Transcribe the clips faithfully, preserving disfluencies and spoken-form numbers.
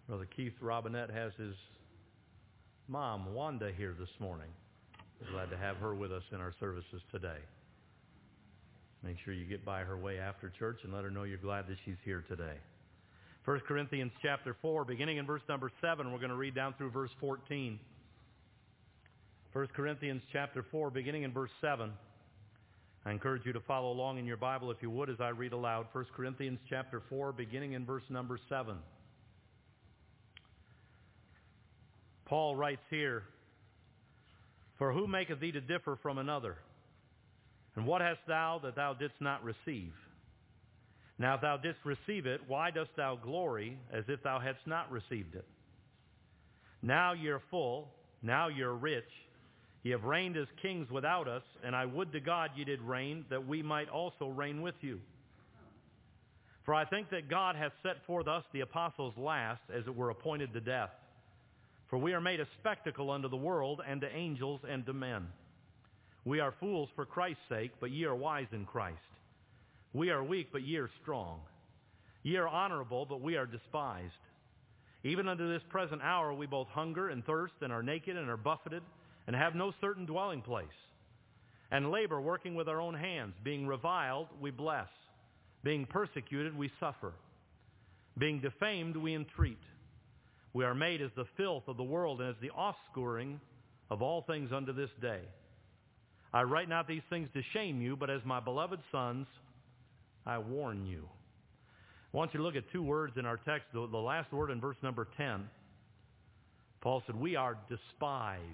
Brother Keith Robinette has his mom, Wanda, here this morning. We're glad to have her with us in our services today. Make sure you get by her way after church and let her know you're glad that she's here today. First Corinthians chapter four, beginning in verse number seven, we're going to read down through verse fourteen. First Corinthians chapter four, beginning in verse seven. I encourage you to follow along in your Bible, if you would, as I read aloud. First Corinthians chapter four, beginning in verse number seven. Paul writes here, "For who maketh thee to differ from another? And what hast thou that thou didst not receive? Now if thou didst receive it, why dost thou glory as if thou hadst not received it? Now ye are full, now ye are rich, ye have reigned as kings without us, and I would to God ye did reign, that we might also reign with you. For I think that God hath set forth us the apostles last, as it were appointed to death. For we are made a spectacle unto the world, and to angels, and to men. We are fools for Christ's sake, but ye are wise in Christ. We are weak, but ye are strong. Ye are honorable, but we are despised. Even unto this present hour we both hunger and thirst, and are naked, and are buffeted, and have no certain dwelling place. And labor, working with our own hands. Being reviled, we bless. Being persecuted, we suffer. Being defamed, we entreat. We are made as the filth of the world, and as the offscouring of all things unto this day. I write not these things to shame you, but as my beloved sons, I warn you." I want you to look at two words in our text. The, the last word in verse number ten. Paul said, we are despised.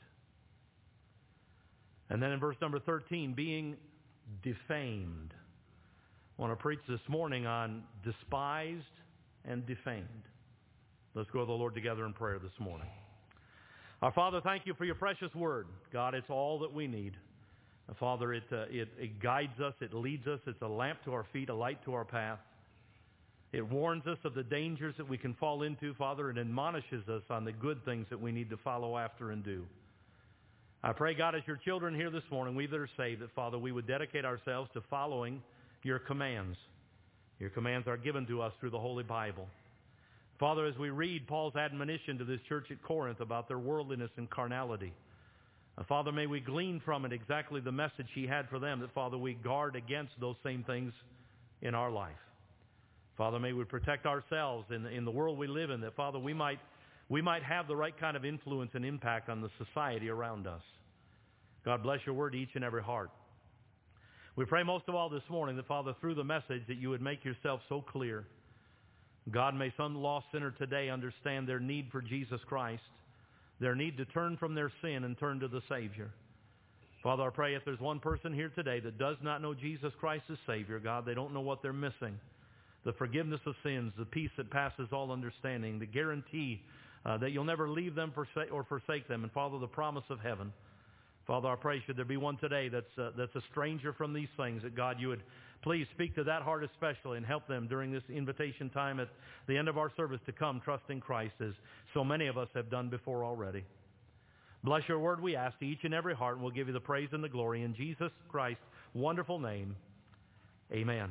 And then in verse number thirteen, being defamed. I want to preach this morning on despised and defamed. Let's go to the Lord together in prayer this morning. Our Father, thank you for your precious word. God, it's all that we need. Father, it, uh, it, it guides us, it leads us, it's a lamp to our feet, a light to our path. It warns us of the dangers that we can fall into, Father, and admonishes us on the good things that we need to follow after and do. I pray, God, as your children here this morning, we that are saved, that, Father, we would dedicate ourselves to following your commands. Your commands are given to us through the Holy Bible. Father, as we read Paul's admonition to this church at Corinth about their worldliness and carnality, uh, Father, may we glean from it exactly the message he had for them, that, Father, we guard against those same things in our life. Father, may we protect ourselves in, in the world we live in, that, Father, we might, we might have the right kind of influence and impact on the society around us. God bless your word to each and every heart. We pray most of all this morning that, Father, through the message that you would make yourself so clear. God, may some lost sinner today understand their need for Jesus Christ, their need to turn from their sin and turn to the Savior. Father, I pray if there's one person here today that does not know Jesus Christ as Savior, God, they don't know what they're missing. The forgiveness of sins, the peace that passes all understanding, the guarantee uh, that you'll never leave them or forsake them, and, Father, the promise of heaven. Father, I pray, should there be one today that's, uh, that's a stranger from these things, that, God, you would please speak to that heart especially and help them during this invitation time at the end of our service to come trusting Christ, as so many of us have done before already. Bless your word, we ask, to each and every heart, and we'll give you the praise and the glory in Jesus Christ's wonderful name. Amen.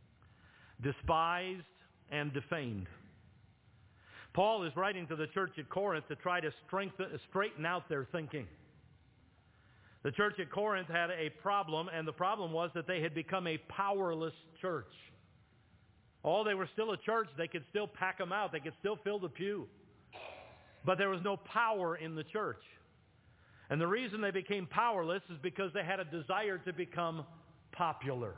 Despised and defamed. Paul is writing to the church at Corinth to try to strengthen, straighten out their thinking. The church at Corinth had a problem, and the problem was that they had become a powerless church. Oh, they were still a church. They could still pack them out. They could still fill the pew. But there was no power in the church. And the reason they became powerless is because they had a desire to become popular.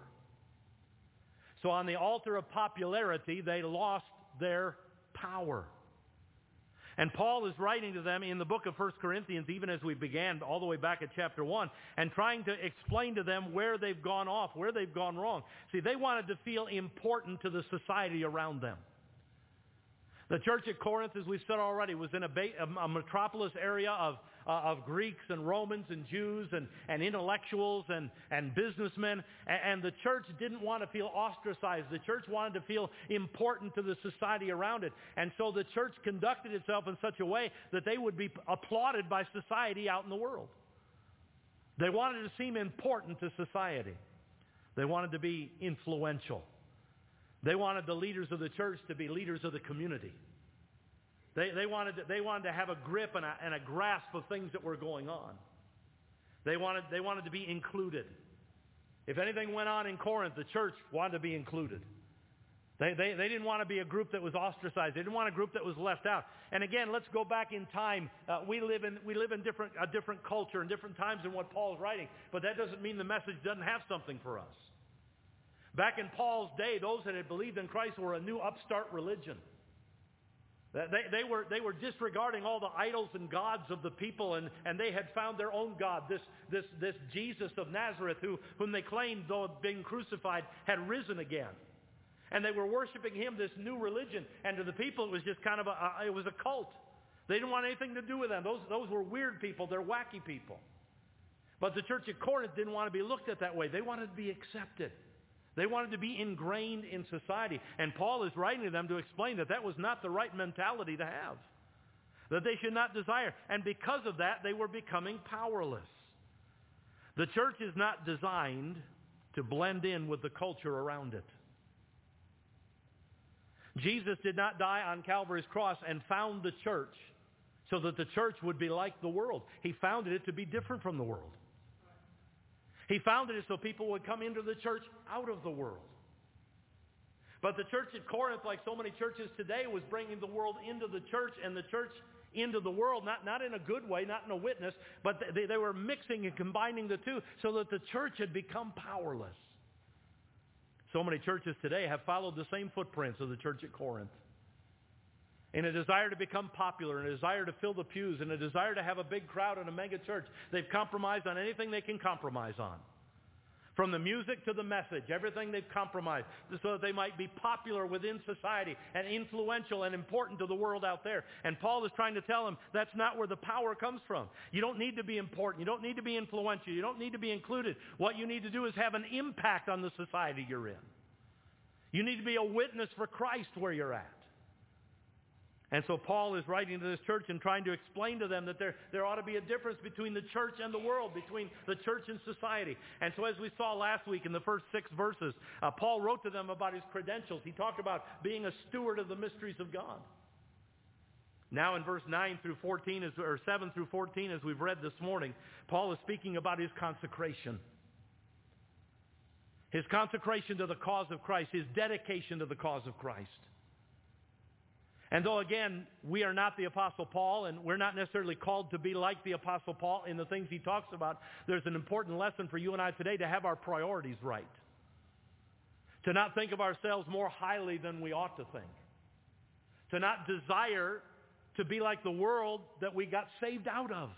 So on the altar of popularity, they lost their power. And Paul is writing to them in the book of First Corinthians, even as we began all the way back at chapter one, and trying to explain to them where they've gone off, where they've gone wrong. See, they wanted to feel important to the society around them. The church at Corinth, as we've said already, was in a, ba- a metropolis area of, uh, of Greeks and Romans and Jews and, and intellectuals and, and businessmen. And, and the church didn't want to feel ostracized. The church wanted to feel important to the society around it. And so the church conducted itself in such a way that they would be applauded by society out in the world. They wanted to seem important to society. They wanted to be influential. They wanted the leaders of the church to be leaders of the community. They, they, wanted, to, they wanted to have a grip and a, and a grasp of things that were going on. They wanted, they wanted to be included. If anything went on in Corinth, the church wanted to be included. They, they, they didn't want to be a group that was ostracized. They didn't want a group that was left out. And again, let's go back in time. Uh, we live in, we live in different, a different culture and different times than what Paul's writing. But that doesn't mean the message doesn't have something for us. Back in Paul's day, those that had believed in Christ were a new upstart religion. They, they, were, they were disregarding all the idols and gods of the people, and, and they had found their own God, this, this, this Jesus of Nazareth, who, whom they claimed, though being crucified, had risen again. And they were worshiping him, this new religion, and to the people it was just kind of a, a it was a cult. They didn't want anything to do with them. Those, those were weird people. They're wacky people. But the church at Corinth didn't want to be looked at that way. They wanted to be accepted. They wanted to be ingrained in society. And Paul is writing to them to explain that that was not the right mentality to have. That they should not desire. And because of that, they were becoming powerless. The church is not designed to blend in with the culture around it. Jesus did not die on Calvary's cross and found the church so that the church would be like the world. He founded it to be different from the world. He founded it so people would come into the church out of the world. But the church at Corinth, like so many churches today, was bringing the world into the church and the church into the world, not, not in a good way, not in a witness, but they, they were mixing and combining the two so that the church had become powerless. So many churches today have followed the same footprints of the church at Corinth. In a desire to become popular, in a desire to fill the pews, in a desire to have a big crowd in a mega church, they've compromised on anything they can compromise on. From the music to the message, everything they've compromised so that they might be popular within society and influential and important to the world out there. And Paul is trying to tell them that's not where the power comes from. You don't need to be important. You don't need to be influential. You don't need to be included. What you need to do is have an impact on the society you're in. You need to be a witness for Christ where you're at. And so Paul is writing to this church and trying to explain to them that there, there ought to be a difference between the church and the world, between the church and society. And so as we saw last week in the first six verses, uh, Paul wrote to them about his credentials. He talked about being a steward of the mysteries of God. Now in verse nine through fourteen, as, or seven through fourteen, as we've read this morning, Paul is speaking about his consecration. His consecration to the cause of Christ, his dedication to the cause of Christ. And though, again, we are not the Apostle Paul, and we're not necessarily called to be like the Apostle Paul in the things he talks about, there's an important lesson for you and I today to have our priorities right. To not think of ourselves more highly than we ought to think. To not desire to be like the world that we got saved out of.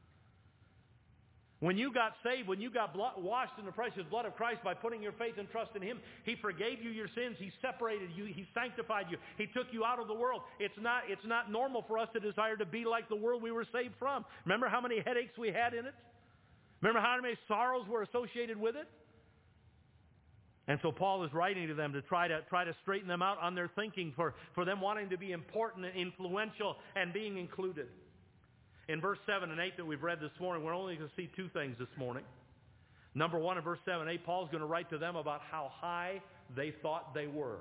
When you got saved, when you got blood, washed in the precious blood of Christ by putting your faith and trust in him, he forgave you your sins. He separated you. He sanctified you. He took you out of the world. It's not, it's not normal for us to desire to be like the world we were saved from. Remember how many headaches we had in it? Remember how many sorrows were associated with it? And so Paul is writing to them to try to try to straighten them out on their thinking for, for them wanting to be important and influential and being included. In verse seven and eight that we've read this morning, we're only going to see two things this morning. Number one, in verse seven and eight, Paul's going to write to them about how high they thought they were.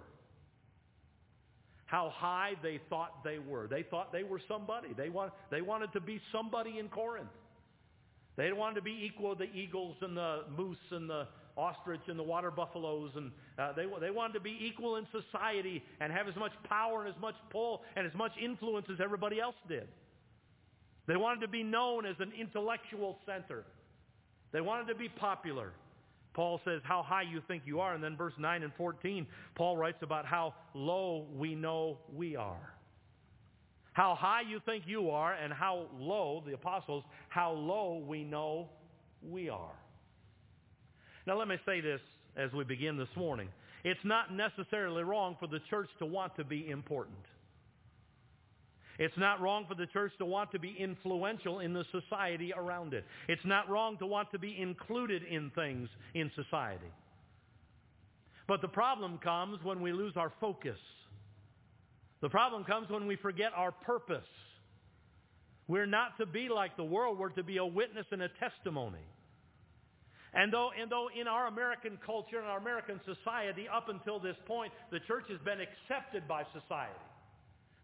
How high they thought they were. They thought they were somebody. They, want, they wanted to be somebody in Corinth. They wanted to be equal to the eagles and the moose and the ostrich and the water buffaloes. And uh, they, they wanted to be equal in society and have as much power and as much pull and as much influence as everybody else did. They wanted to be known as an intellectual center. They wanted to be popular. Paul says, how high you think you are. And then verse nine and fourteen, Paul writes about how low we know we are. How high you think you are and how low, the apostles, how low we know we are. Now let me say this as we begin this morning. It's not necessarily wrong for the church to want to be important. It's not wrong for the church to want to be influential in the society around it. It's not wrong to want to be included in things in society. But the problem comes when we lose our focus. The problem comes when we forget our purpose. We're not to be like the world. We're to be a witness and a testimony. And though, and though in our American culture and our American society, up until this point, the church has been accepted by society.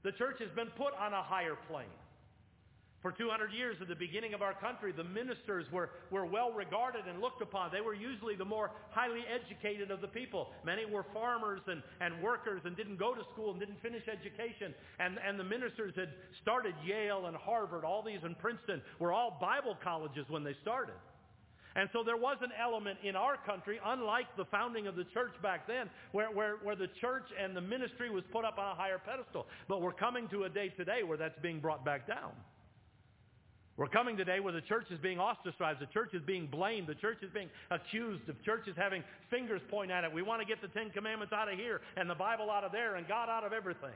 The church has been put on a higher plane. For two hundred years at the beginning of our country, the ministers were, were well regarded and looked upon. They were usually the more highly educated of the people. Many were farmers and, and workers and didn't go to school and didn't finish education. And, and the ministers had started Yale and Harvard, all these in Princeton, were all Bible colleges when they started. And so there was an element in our country, unlike the founding of the church back then, where, where, where the church and the ministry was put up on a higher pedestal. But we're coming to a day today where that's being brought back down. We're coming today where the church is being ostracized, the church is being blamed, the church is being accused, the church is having fingers point at it. We want to get the Ten Commandments out of here and the Bible out of there and God out of everything.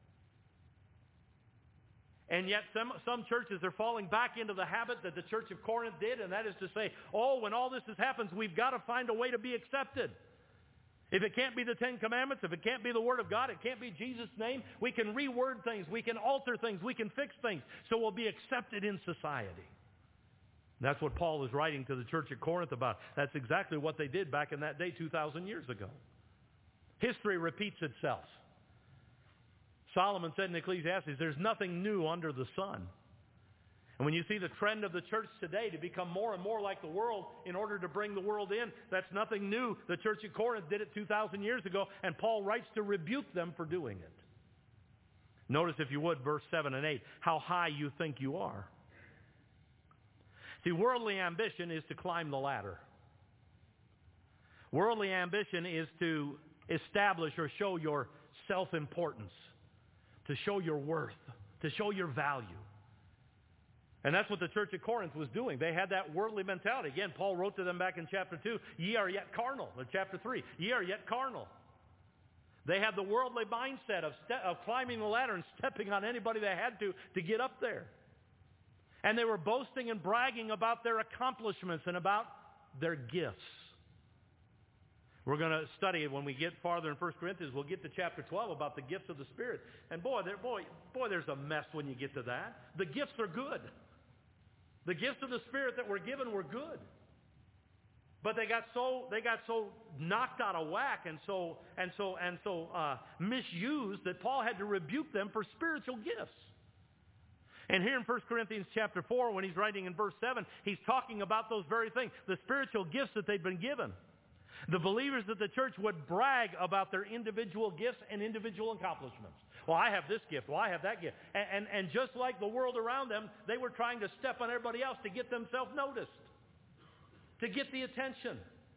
And yet some, some churches are falling back into the habit that the Church of Corinth did, and that is to say, oh, when all this happens, we've got to find a way to be accepted. If it can't be the Ten Commandments, if it can't be the Word of God, it can't be Jesus' name, we can reword things, we can alter things, we can fix things, so we'll be accepted in society. That's what Paul is writing to the church at Corinth about. That's exactly what they did back in that day two thousand years ago. History repeats itself. Solomon said in Ecclesiastes, there's nothing new under the sun. And when you see the trend of the church today to become more and more like the world in order to bring the world in, that's nothing new. The church at Corinth did it two thousand years ago, and Paul writes to rebuke them for doing it. Notice, if you would, verse seven and eight, how high you think you are. See, worldly ambition is to climb the ladder. Worldly ambition is to establish or show your self-importance, to show your worth, to show your value. And that's what the church at Corinth was doing. They had that worldly mentality. Again, Paul wrote to them back in chapter two, ye are yet carnal. In chapter three, ye are yet carnal. They had the worldly mindset of, ste- of climbing the ladder and stepping on anybody they had to to get up there. And they were boasting and bragging about their accomplishments and about their gifts. We're going to study it when we get farther in First Corinthians. We'll get to chapter twelve about the gifts of the Spirit. And boy, there, boy, boy, there's a mess when you get to that. The gifts are good. The gifts of the Spirit that were given were good. But they got so they got so knocked out of whack and so and so and so uh, misused that Paul had to rebuke them for spiritual gifts. And here in First Corinthians chapter four, when he's writing in verse seven, he's talking about those very things, the spiritual gifts that they've been given. The believers of the church would brag about their individual gifts and individual accomplishments. Well, I have this gift. Well, I have that gift. And, and, and just like the world around them, they were trying to step on everybody else to get themselves noticed, to get the attention.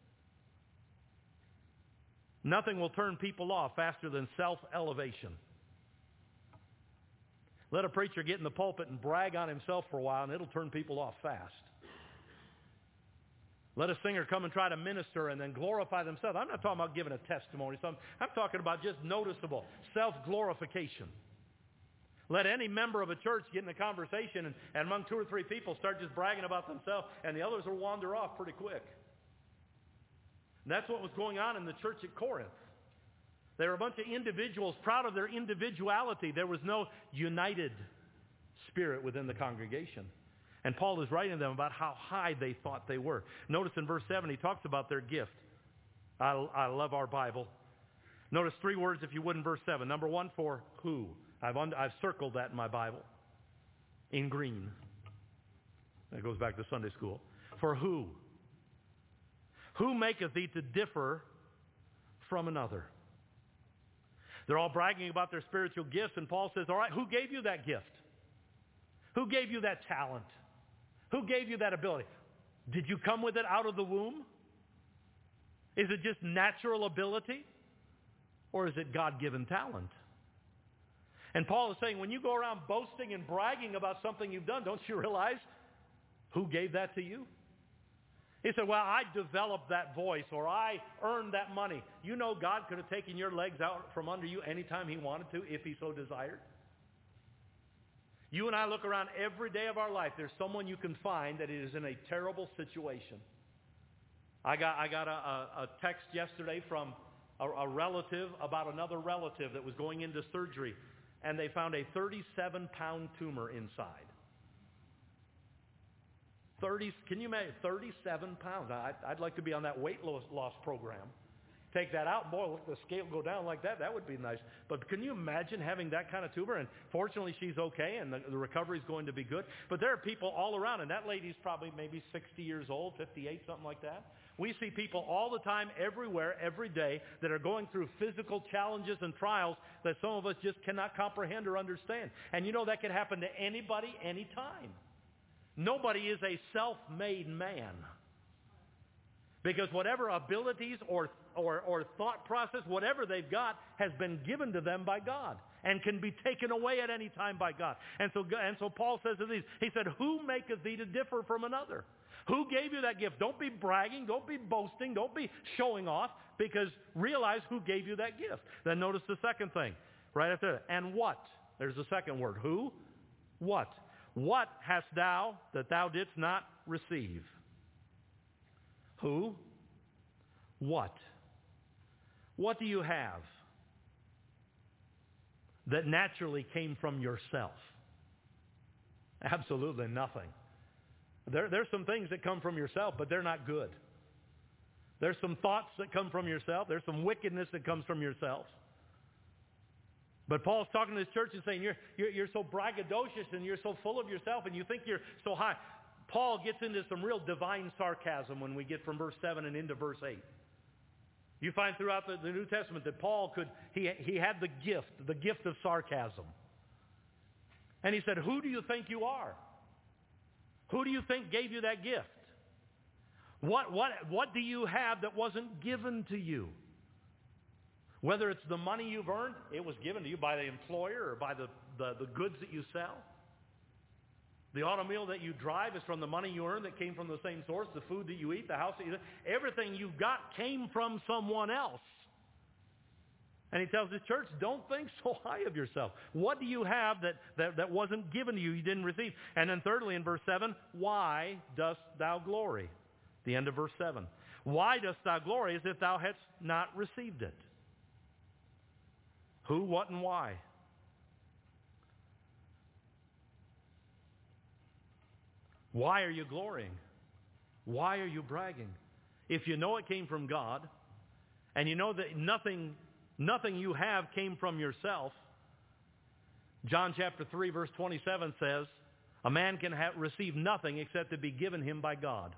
Nothing will turn people off faster than self-elevation. Let a preacher get in the pulpit and brag on himself for a while, and it'll turn people off fast. Let a singer come and try to minister and then glorify themselves. I'm not talking about giving a testimony. So I'm, I'm talking about just noticeable self-glorification. Let any member of a church get in a conversation and, and among two or three people start just bragging about themselves, and the others will wander off pretty quick. And that's what was going on in the church at Corinth. They were a bunch of individuals proud of their individuality. There was no united spirit within the congregation. And Paul is writing to them about how high they thought they were. Notice in verse seven, he talks about their gift. I, I love our Bible. Notice three words, if you would, in verse seven. Number one, for who. I've, un- I've circled that in my Bible in green. That goes back to Sunday school. For who? Who maketh thee to differ from another? They're all bragging about their spiritual gifts, and Paul says, all right, who gave you that gift? Who gave you that talent? Who gave you that ability? Did you come with it out of the womb? Is it just natural ability? Or is it God-given talent? And Paul is saying, when you go around boasting and bragging about something you've done, don't you realize who gave that to you? He said, well, I developed that voice, or I earned that money. You know God could have taken your legs out from under you anytime he wanted to, if he so desired. You and I look around every day of our life. There's someone you can find that is in a terrible situation. I got, I got a, a, a text yesterday from a, a relative about another relative that was going into surgery, and they found a thirty-seven pound tumor inside. thirty, can you imagine? thirty-seven pounds. I, I'd like to be on that weight loss, loss program. take that out, boy, look, the scale go down like that. That would be nice. But can you imagine having that kind of tumor? And fortunately, she's okay, and the, the recovery is going to be good. But there are people all around, and that lady's probably maybe sixty years old, fifty-eight, something like that. We see people all the time, everywhere, every day, that are going through physical challenges and trials that some of us just cannot comprehend or understand. And you know that can happen to anybody, anytime. Nobody is a self-made man. Because whatever abilities or, or, or thought process, whatever they've got, has been given to them by God and can be taken away at any time by God. And so, and so Paul says to these, he said, who maketh thee to differ from another? Who gave you that gift? Don't be bragging. Don't be boasting. Don't be showing off, because realize who gave you that gift. Then notice the second thing right after that. And what? There's the second word. Who? What? What hast thou that thou didst not receive? Who? What? What do you have that naturally came from yourself? Absolutely nothing. There, there's some things that come from yourself, but they're not good. There's some thoughts that come from yourself. There's some wickedness that comes from yourself. But Paul's talking to this church and saying, you're, you're, you're so braggadocious and you're so full of yourself and you think you're so high. Paul gets into some real divine sarcasm when we get from verse seven and into verse eight. You find throughout the, the New Testament that Paul could, he, he had the gift, the gift of sarcasm. And he said, who do you think you are? Who do you think gave you that gift? What, what, what do you have that wasn't given to you? Whether it's the money you've earned, it was given to you by the employer or by the, the, the goods that you sell. The automobile that you drive is from the money you earn that came from the same source. The food that you eat, the house that you live, everything you've got came from someone else. And he tells his church, don't think so high of yourself. What do you have that, that, that wasn't given to you, you didn't receive? And then thirdly, in verse seven, why dost thou glory? The end of verse seven. Why dost thou glory as if thou hadst not received it? Who, what, and why? Why are you glorying? Why are you bragging? If you know it came from God, and you know that nothing... Nothing you have came from yourself. John chapter three verse twenty-seven says, a man can have, receive nothing except to be given him by God.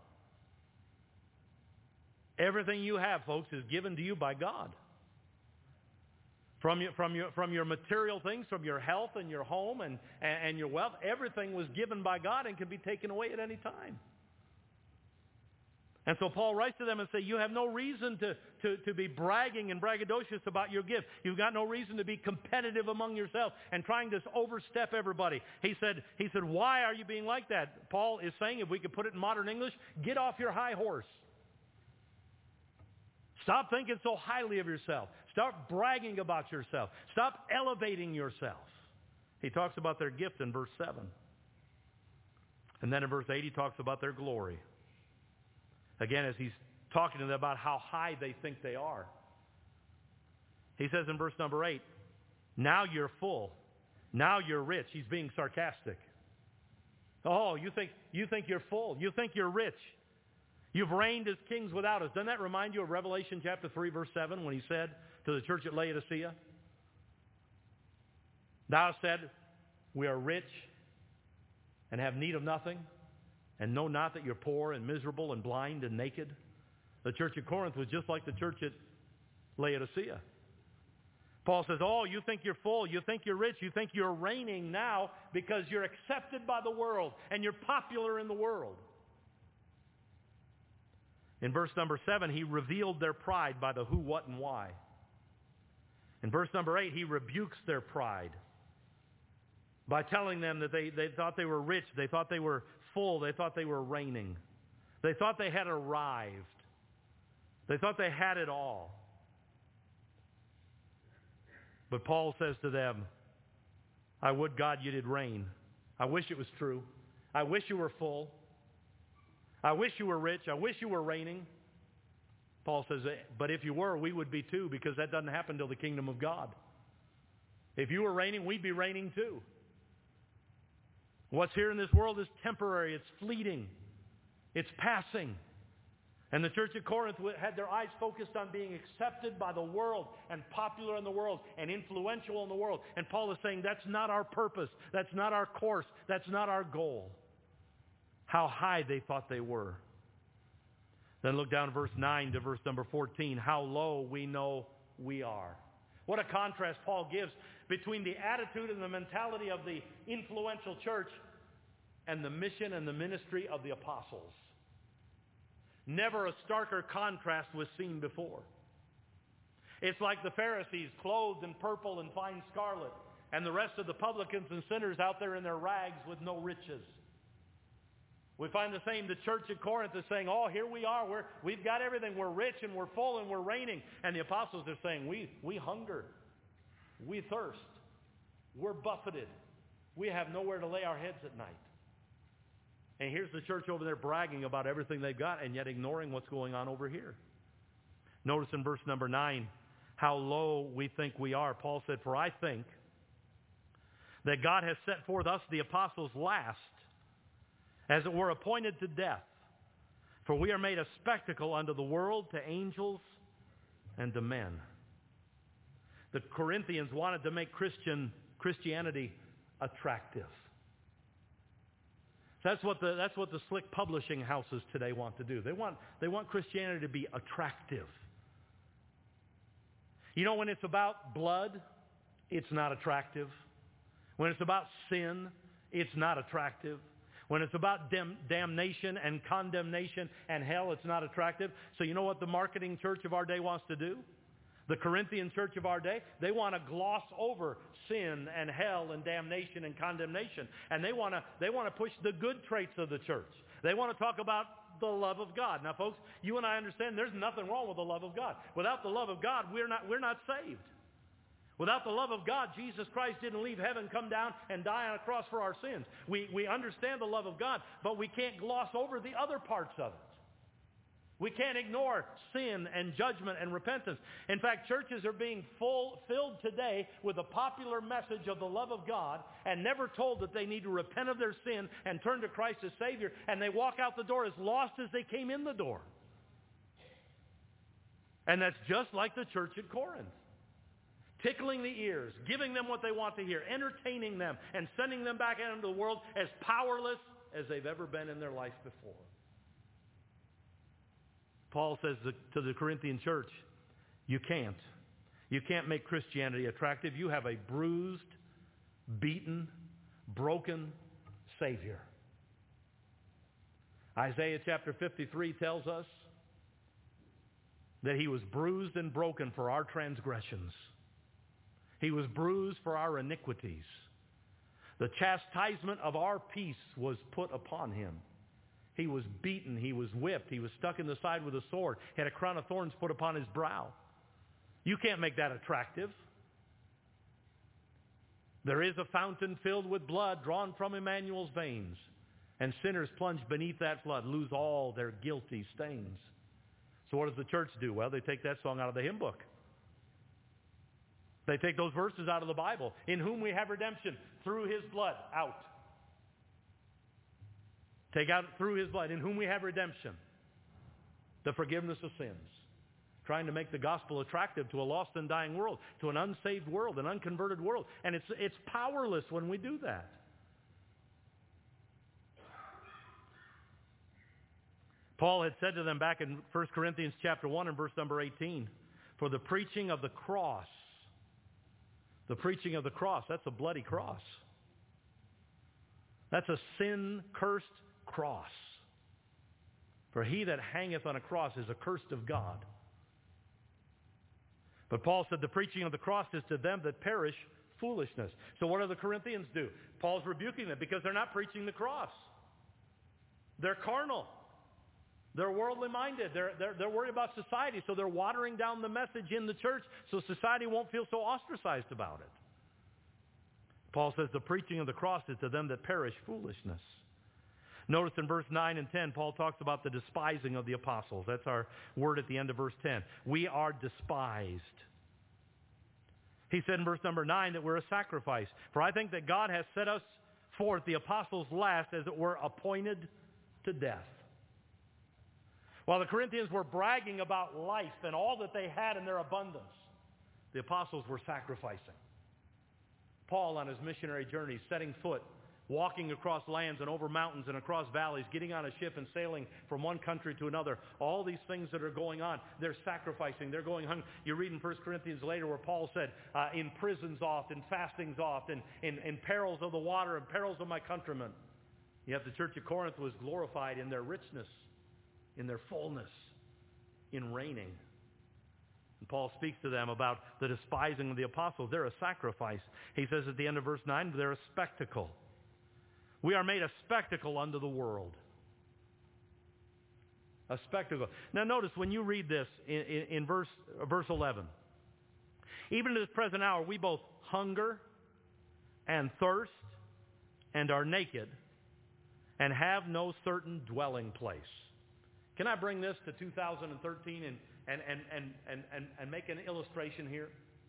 Everything you have, folks, is given to you by God. From your, from your, from your material things, from your health and your home and, and, and your wealth, everything was given by God and can be taken away at any time. And so Paul writes to them and says, you have no reason to, to, to be bragging and braggadocious about your gift. You've got no reason to be competitive among yourself and trying to overstep everybody. He said, he said, why are you being like that? Paul is saying, if we could put it in modern English, get off your high horse. Stop thinking so highly of yourself. Stop bragging about yourself. Stop elevating yourself. He talks about their gift in verse seven. And then in verse eight, he talks about their glory. Again, as he's talking to them about how high they think they are. He says in verse number eight, now you're full. Now you're rich. He's being sarcastic. Oh, you think, you think you're full. You think you're rich. You've reigned as kings without us. Doesn't that remind you of Revelation chapter three, verse seven, when he said to the church at Laodicea, thou said, we are rich and have need of nothing, and know not that you're poor and miserable and blind and naked. The church at Corinth was just like the church at Laodicea. Paul says, oh, you think you're full, you think you're rich, you think you're reigning now because you're accepted by the world and you're popular in the world. In verse number seven, he revealed their pride by the who, what, and why. In verse number eight, he rebukes their pride by telling them that they, they thought they were rich, they thought they were full, they thought they were reigning. They thought they had arrived. They thought they had it all. But Paul says to them, I would God you did reign. I wish it was true. I wish you were full. I wish you were rich. I wish you were reigning. Paul says, but if you were, we would be too, because that doesn't happen till the kingdom of God. If you were reigning, we'd be reigning too. What's here in this world is temporary. It's fleeting. It's passing. And the church at Corinth had their eyes focused on being accepted by the world and popular in the world and influential in the world. And Paul is saying that's not our purpose. That's not our course. That's not our goal. How high they thought they were. Then look down at verse nine to verse number fourteen. How low we know we are. What a contrast Paul gives between the attitude and the mentality of the influential church and the mission and the ministry of the apostles. Never a starker contrast was seen before. It's like the Pharisees clothed in purple and fine scarlet, and the rest of the publicans and sinners out there in their rags with no riches. We find the same. The church at Corinth is saying, oh, here we are. We're, we've got everything. We're rich and we're full and we're reigning. And the apostles are saying, we, we hunger. We thirst. We're buffeted. We have nowhere to lay our heads at night. And here's the church over there bragging about everything they've got and yet ignoring what's going on over here. Notice in verse number nine how low we think we are. Paul said, for I think that God has set forth us, the apostles, last, as it were appointed to death. For we are made a spectacle unto the world, to angels, and to men. The Corinthians wanted to make Christian Christianity attractive. That's what the that's what the slick publishing houses today want to do. They want they want Christianity to be attractive. You know, when it's about blood, it's not attractive. When it's about sin, it's not attractive. When it's about dam- damnation and condemnation and hell, it's not attractive. So you know what the marketing church of our day wants to do? The Corinthian church of our day, they want to gloss over sin and hell and damnation and condemnation. And they want to they want to push the good traits of the church. They want to talk about the love of God. Now, folks, you and I understand there's nothing wrong with the love of God. Without the love of God, we're not we're not saved. Without the love of God, Jesus Christ didn't leave heaven, come down, and die on a cross for our sins. We, we understand the love of God, but we can't gloss over the other parts of it. We can't ignore sin and judgment and repentance. In fact, churches are being full, filled today with a popular message of the love of God and never told that they need to repent of their sin and turn to Christ as Savior, and they walk out the door as lost as they came in the door. And that's just like the church at Corinth. Tickling the ears, giving them what they want to hear, entertaining them, and sending them back out into the world as powerless as they've ever been in their life before. Paul says to the Corinthian church, you can't. You can't make Christianity attractive. You have a bruised, beaten, broken Savior. Isaiah chapter fifty-three tells us that he was bruised and broken for our transgressions. He was bruised for our iniquities. The chastisement of our peace was put upon him. He was beaten. He was whipped. He was stuck in the side with a sword. He had a crown of thorns put upon his brow. You can't make that attractive. There is a fountain filled with blood drawn from Emmanuel's veins, and sinners plunged beneath that flood lose all their guilty stains. So what does the church do? Well, they take that song out of the hymn book. They take those verses out of the Bible. In whom we have redemption through his blood, out. Take out through his blood, in whom we have redemption, the forgiveness of sins. Trying to make the gospel attractive to a lost and dying world, to an unsaved world, an unconverted world. And it's, it's powerless when we do that. Paul had said to them back in First Corinthians chapter one and verse number eighteen, for the preaching of the cross, the preaching of the cross, that's a bloody cross. That's a sin-cursed cross. For he that hangeth on a cross is accursed of God. But Paul said the preaching of the cross is to them that perish foolishness. So what do the Corinthians do? Paul's rebuking them because they're not preaching the cross. They're carnal. They're worldly minded. They're, they're, they're worried about society, so they're watering down the message in the church so society won't feel so ostracized about it. Paul says the preaching of the cross is to them that perish foolishness. Notice in verse nine and ten, Paul talks about the despising of the apostles. That's our word at the end of verse ten. We are despised. He said in verse number nine that we're a sacrifice. For I think that God has set us forth, the apostles last, as it were, appointed to death. While the Corinthians were bragging about life and all that they had in their abundance, the apostles were sacrificing. Paul, on his missionary journey, setting foot, walking across lands and over mountains and across valleys, getting on a ship and sailing from one country to another. All these things that are going on, they're sacrificing. They're going hungry. You read in First Corinthians later where Paul said, uh, in prisons oft, in fastings oft, in, in, in perils of the water and perils of my countrymen. Yet the church of Corinth was glorified in their richness, in their fullness, in reigning. And Paul speaks to them about the despising of the apostles. They're a sacrifice. He says at the end of verse nine, they're a spectacle. We are made a spectacle unto the world. A spectacle. Now notice when you read this in, in, in verse, verse eleven. Even to this present hour we both hunger and thirst and are naked and have no certain dwelling place. Can I bring this to two thousand thirteen and, and, and, and, and, and, and make an illustration here?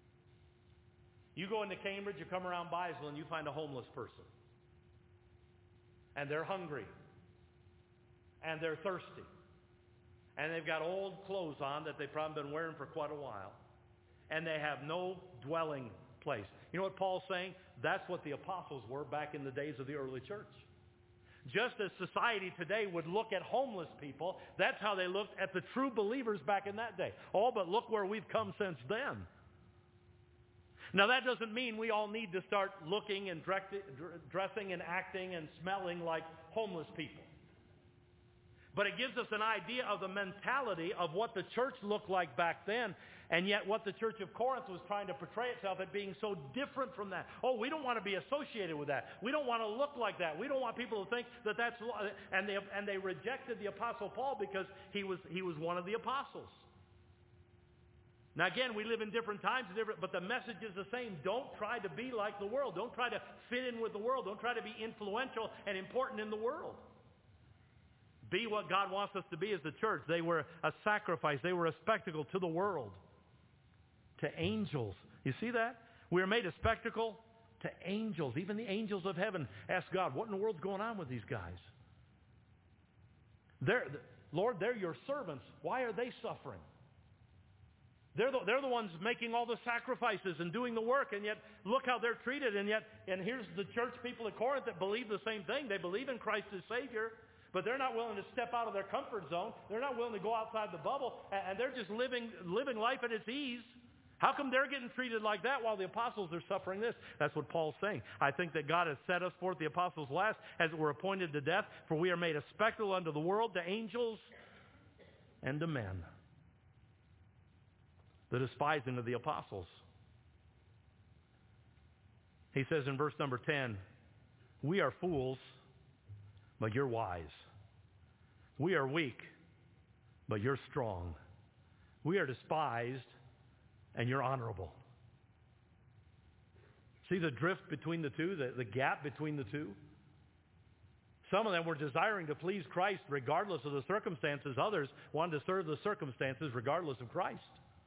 You go into Cambridge, you come around Beisel, and you find a homeless person. And they're hungry. And they're thirsty. And they've got old clothes on that they've probably been wearing for quite a while. And they have no dwelling place. You know what Paul's saying? That's what the apostles were back in the days of the early church. Just as society today would look at homeless people, that's how they looked at the true believers back in that day. Oh, but look where we've come since then. Now that doesn't mean we all need to start looking and dressing and acting and smelling like homeless people. But it gives us an idea of the mentality of what the church looked like back then, and yet what the church of Corinth was trying to portray itself as being so different from that. Oh, we don't want to be associated with that. We don't want to look like that. We don't want people to think that that's... And they, and they rejected the Apostle Paul because he was, he was one of the apostles. Now again, we live in different times, different, but the message is the same. Don't try to be like the world. Don't try to fit in with the world. Don't try to be influential and important in the world. Be what God wants us to be as the church. They were a sacrifice. They were a spectacle to the world, to angels. You see that? We are made a spectacle to angels. Even the angels of heaven ask God, what in the world's going on with these guys? They're, Lord, they're your servants. Why are they suffering? They're the, they're the ones making all the sacrifices and doing the work, and yet look how they're treated. And yet, and here's the church people at Corinth that believe the same thing. They believe in Christ as Savior, but they're not willing to step out of their comfort zone. They're not willing to go outside the bubble, and they're just living, living life at its ease. How come they're getting treated like that while the apostles are suffering this? That's what Paul's saying. I think that God has set us forth, the apostles last, as it were appointed to death, for we are made a spectacle unto the world, to angels, and to men. The despising of the apostles. He says in verse number ten, we are fools, but you're wise. We are weak, but you're strong. We are despised, and you're honorable. See the drift between the two, the, the gap between the two? Some of them were desiring to please Christ regardless of the circumstances. Others wanted to serve the circumstances regardless of Christ.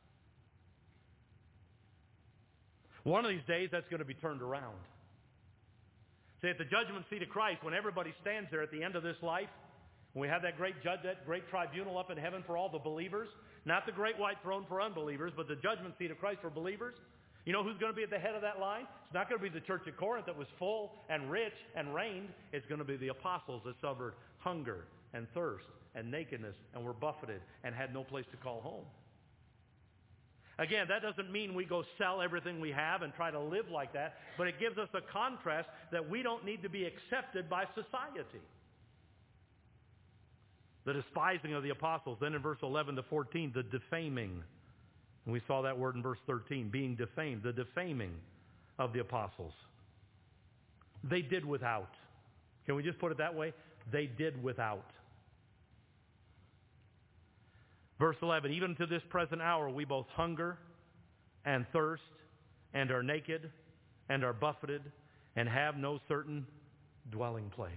One of these days, that's going to be turned around. See, at the judgment seat of Christ, when everybody stands there at the end of this life, when we have that great judge, that great tribunal up in heaven for all the believers, not the great white throne for unbelievers, but the judgment seat of Christ for believers, you know who's going to be at the head of that line? It's not going to be the church at Corinth that was full and rich and reigned. It's going to be the apostles that suffered hunger and thirst and nakedness and were buffeted and had no place to call home. Again, that doesn't mean we go sell everything we have and try to live like that, but it gives us a contrast that we don't need to be accepted by society. The despising of the apostles. Then in verse eleven to fourteen, the defaming. And we saw that word in verse thirteen, being defamed. The defaming of the apostles. They did without. Can we just put it that way? They did without. Verse eleven, even to this present hour we both hunger and thirst and are naked and are buffeted and have no certain dwelling place.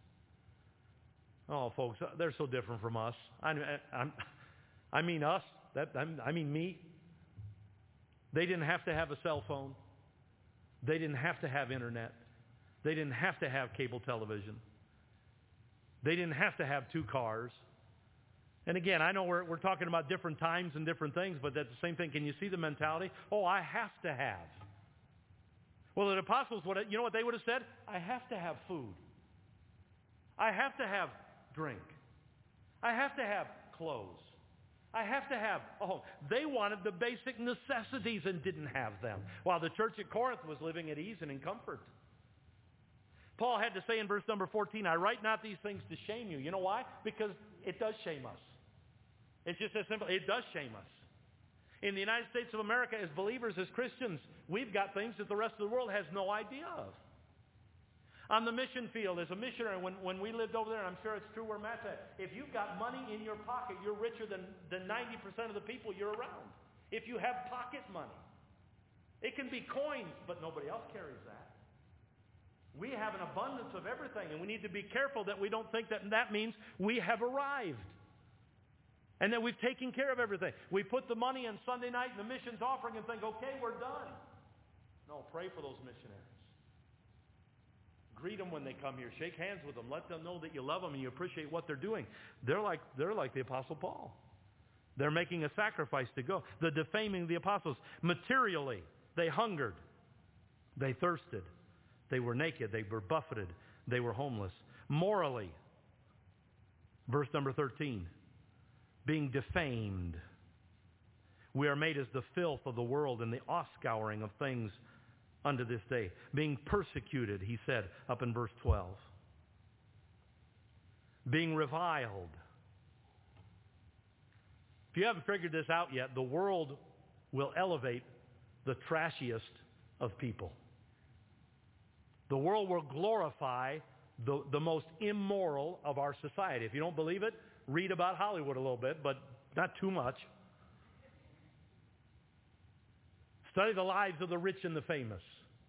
Oh, folks, they're so different from us. I, I, I mean us. That, I mean me. They didn't have to have a cell phone. They didn't have to have internet. They didn't have to have cable television. They didn't have to have two cars. And again, I know we're, we're talking about different times and different things, but that's the same thing. Can you see the mentality? Oh, I have to have. Well, the apostles, would have, you know what they would have said? I have to have food. I have to have drink. I have to have clothes. I have to have, oh, they wanted the basic necessities and didn't have them, while the church at Corinth was living at ease and in comfort. Paul had to say in verse number fourteen, I write not these things to shame you. You know why? Because it does shame us. It's just as simple. It does shame us. In the United States of America, as believers, as Christians, we've got things that the rest of the world has no idea of. On the mission field, as a missionary, when, when we lived over there, and I'm sure it's true where Matt's at, if you've got money in your pocket, you're richer than, than ninety percent of the people you're around. If you have pocket money. It can be coins, but nobody else carries that. We have an abundance of everything, and we need to be careful that we don't think that that means we have arrived and that we've taken care of everything. We put the money in Sunday night in the missions offering and think, okay, we're done. No, pray for those missionaries. Greet them when they come here. Shake hands with them. Let them know that you love them and you appreciate what they're doing. They're like, they're like the Apostle Paul. They're making a sacrifice to go. The defaming of the apostles. Materially, they hungered. They thirsted. They were naked. They were buffeted. They were homeless. Morally, verse number thirteen, being defamed. We are made as the filth of the world and the offscouring of things unto this day. Being persecuted, he said, up in verse twelve. Being reviled. If you haven't figured this out yet, the world will elevate the trashiest of people. The world will glorify the, the most immoral of our society. If you don't believe it, read about Hollywood a little bit, but not too much. Study the lives of the rich and the famous.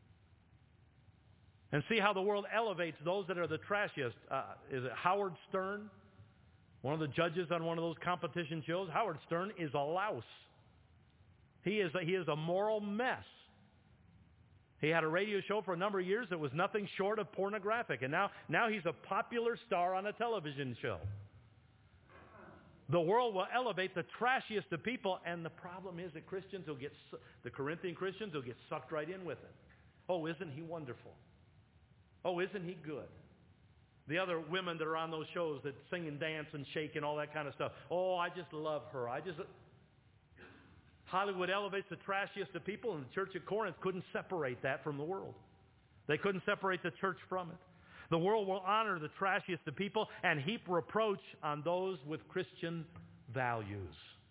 And see how the world elevates those that are the trashiest. Uh, is it Howard Stern? One of the judges on one of those competition shows. Howard Stern is a louse. He is a, he is a moral mess. He had a radio show for a number of years that was nothing short of pornographic. And now, now he's a popular star on a television show. The world will elevate the trashiest of people, and the problem is that Christians will get, the Corinthian Christians will get sucked right in with it. Oh, isn't he wonderful? Oh, isn't he good? The other women that are on those shows that sing and dance and shake and all that kind of stuff. Oh, I just love her. I just... Hollywood elevates the trashiest of people, and the church at Corinth couldn't separate that from the world. They couldn't separate the church from it. The world will honor the trashiest of people and heap reproach on those with Christian values.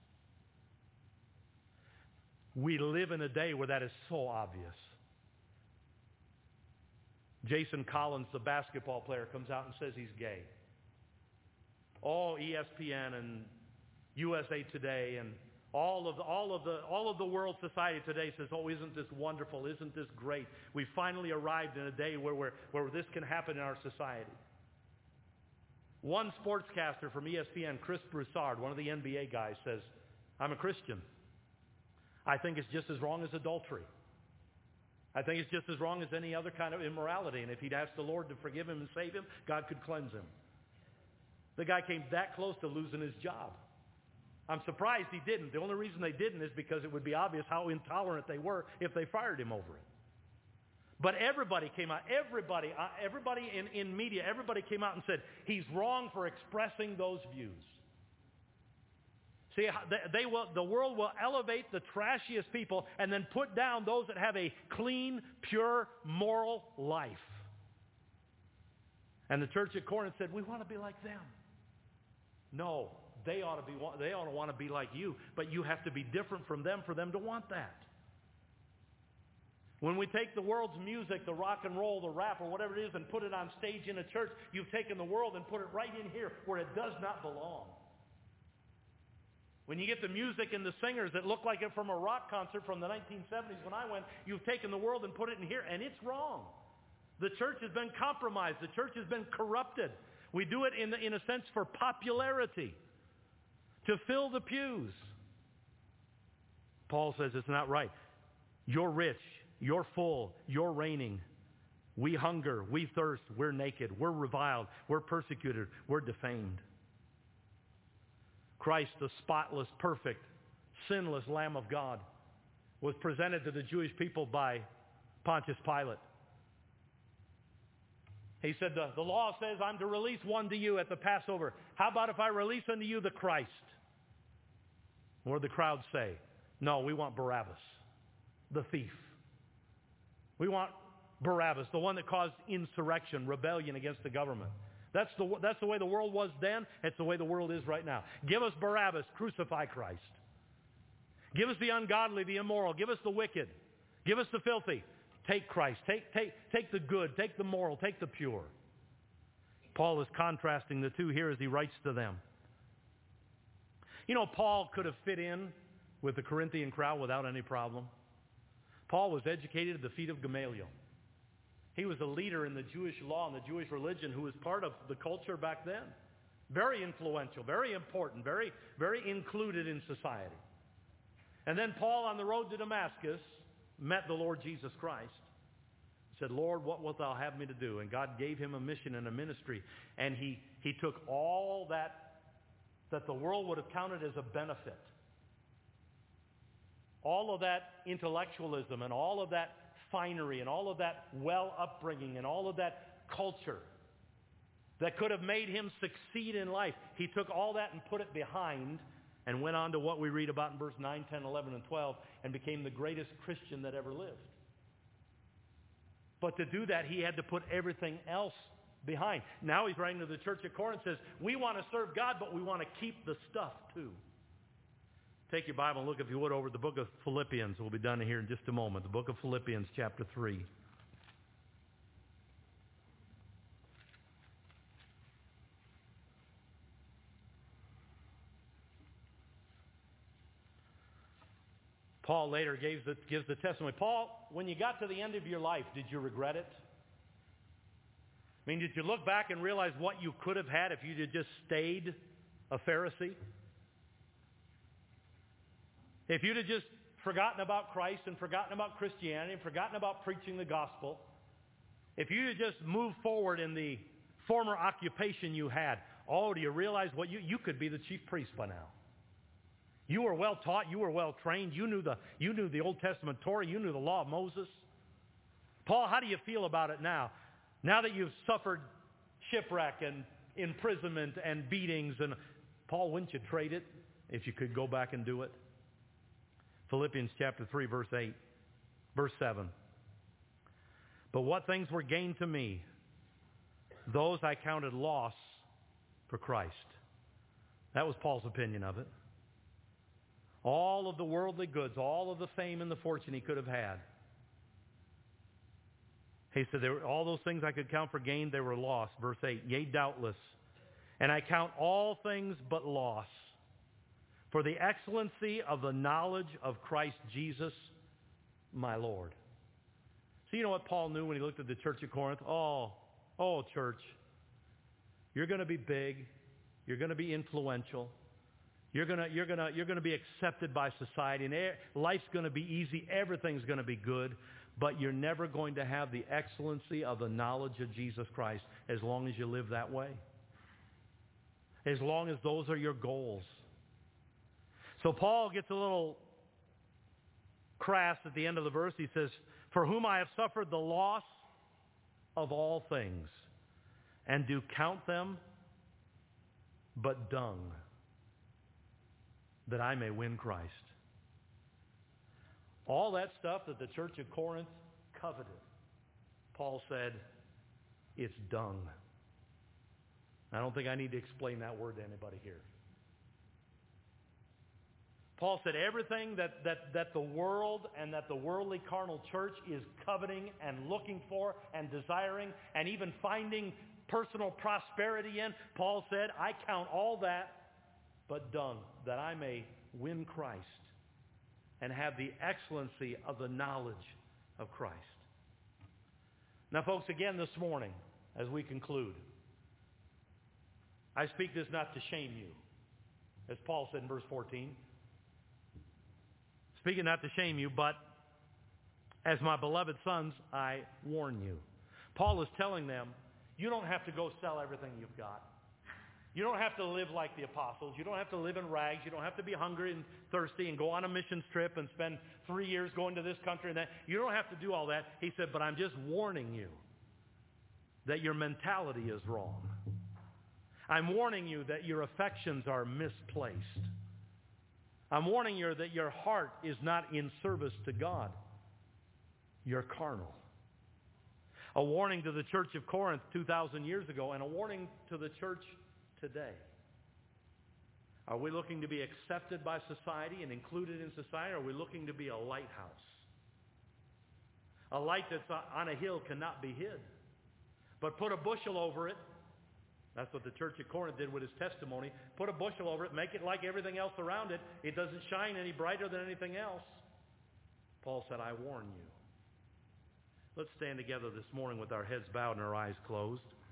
We live in a day where that is so obvious. Jason Collins, the basketball player, comes out and says he's gay. All E S P N and U S A Today and all of the, all of the all of the world society today says, "Oh, isn't this wonderful? Isn't this great? We finally arrived in a day where we're, where this can happen in our society." One sportscaster from E S P N, Chris Broussard, one of the N B A guys, says, "I'm a Christian. I think it's just as wrong as adultery. I think it's just as wrong as any other kind of immorality. And if he'd ask the Lord to forgive him and save him, God could cleanse him." The guy came that close to losing his job. I'm surprised he didn't. The only reason they didn't is because it would be obvious how intolerant they were if they fired him over it. But everybody came out, everybody, uh, everybody in, in media, everybody came out and said, he's wrong for expressing those views. See, they, they will, the world will elevate the trashiest people and then put down those that have a clean, pure, moral life. And the church at Corinth said, we want to be like them. No, they ought to be, they ought to want to be like you, but you have to be different from them for them to want that. When we take the world's music, the rock and roll, the rap, or whatever it is, and put it on stage in a church, you've taken the world and put it right in here where it does not belong. When you get the music and the singers that look like it from a rock concert from the nineteen seventies when I went, you've taken the world and put it in here, and it's wrong. The church has been compromised. The church has been corrupted. We do it in, the, in a sense for popularity, to fill the pews. Paul says it's not right. You're rich. You're full. You're reigning. We hunger. We thirst. We're naked. We're reviled. We're persecuted. We're defamed. Christ, the spotless, perfect, sinless Lamb of God, was presented to the Jewish people by Pontius Pilate. He said, the, the law says I'm to release one to you at the Passover. How about if I release unto you the Christ? What did the crowd say? No, we want Barabbas, the thief. We want Barabbas, the one that caused insurrection, rebellion against the government. That's the, that's the way the world was then. It's the way the world is right now. Give us Barabbas, crucify Christ. Give us the ungodly, the immoral. Give us the wicked. Give us the filthy. Take Christ. Take, take, take the good. Take the moral. Take the pure. Paul is contrasting the two here as he writes to them. You know, Paul could have fit in with the Corinthian crowd without any problem. Paul was educated at the feet of Gamaliel. He was a leader in the Jewish law and the Jewish religion who was part of the culture back then. Very influential, very important, very, very included in society. And then Paul on the road to Damascus met the Lord Jesus Christ. He said, Lord, what wilt thou have me to do? And God gave him a mission and a ministry. And he, he took all that that the world would have counted as a benefit. All of that intellectualism and all of that finery and all of that well upbringing and all of that culture that could have made him succeed in life. He took all that and put it behind and went on to what we read about in verse nine, ten, eleven, and twelve and became the greatest Christian that ever lived. But to do that, he had to put everything else behind. Now he's writing to the church at Corinth and says, we want to serve God, but we want to keep the stuff too. Take your Bible and look, if you would, over the book of Philippians. We'll be done here in just a moment. The book of Philippians, chapter three. Paul later gives the, gives the testimony. Paul, when you got to the end of your life, did you regret it? I mean, did you look back and realize what you could have had if you had just stayed a Pharisee? If you'd have just forgotten about Christ and forgotten about Christianity and forgotten about preaching the gospel, if you had just moved forward in the former occupation you had, oh, do you realize what you, you could be the chief priest by now? You were well taught, you were well trained, you knew the, you knew the Old Testament Torah, you knew the law of Moses. Paul, how do you feel about it now? Now that you've suffered shipwreck and imprisonment and beatings, and Paul, wouldn't you trade it if you could go back and do it? Philippians chapter three, verse eight, verse seven. But what things were gained to me, those I counted loss for Christ. That was Paul's opinion of it. All of the worldly goods, all of the fame and the fortune he could have had. He said, there were, all those things I could count for gain, they were lost. Verse eight, yea, doubtless. And I count all things but loss for the excellency of the knowledge of Christ Jesus, my Lord. So you know what Paul knew when he looked at the church at Corinth? Oh, oh, church, you're going to be big. You're going to be influential. You're going to, you're going to, you're going to be accepted by society. And life's going to be easy. Everything's going to be good. But you're never going to have the excellency of the knowledge of Jesus Christ as long as you live that way. As long as those are your goals. So Paul gets a little crass at the end of the verse. He says, for whom I have suffered the loss of all things, and do count them but dung, that I may win Christ. All that stuff that the church of Corinth coveted, Paul said, it's dung. I don't think I need to explain that word to anybody here. Paul said everything that, that, that the world and that the worldly carnal church is coveting and looking for and desiring and even finding personal prosperity in, Paul said, I count all that but dung, that I may win Christ and have the excellency of the knowledge of Christ. Now, folks, again this morning, as we conclude, I speak this not to shame you, as Paul said in verse fourteen. Speaking not to shame you, but as my beloved sons, I warn you. Paul is telling them, you don't have to go sell everything you've got. You don't have to live like the apostles. You don't have to live in rags. You don't have to be hungry and thirsty and go on a missions trip and spend three years going to this country and that. You don't have to do all that. He said, but I'm just warning you that your mentality is wrong. I'm warning you that your affections are misplaced. I'm warning you that your heart is not in service to God. You're carnal. A warning to the church of Corinth two thousand years ago and a warning to the church today. Are we looking to be accepted by society and included in society? Or are we looking to be a lighthouse? A light that's on a hill cannot be hid. But put a bushel over it. That's what the church of Corinth did with his testimony. Put a bushel over it, make it like everything else around it. It doesn't shine any brighter than anything else. Paul said, I warn you. Let's stand together this morning with our heads bowed and our eyes closed.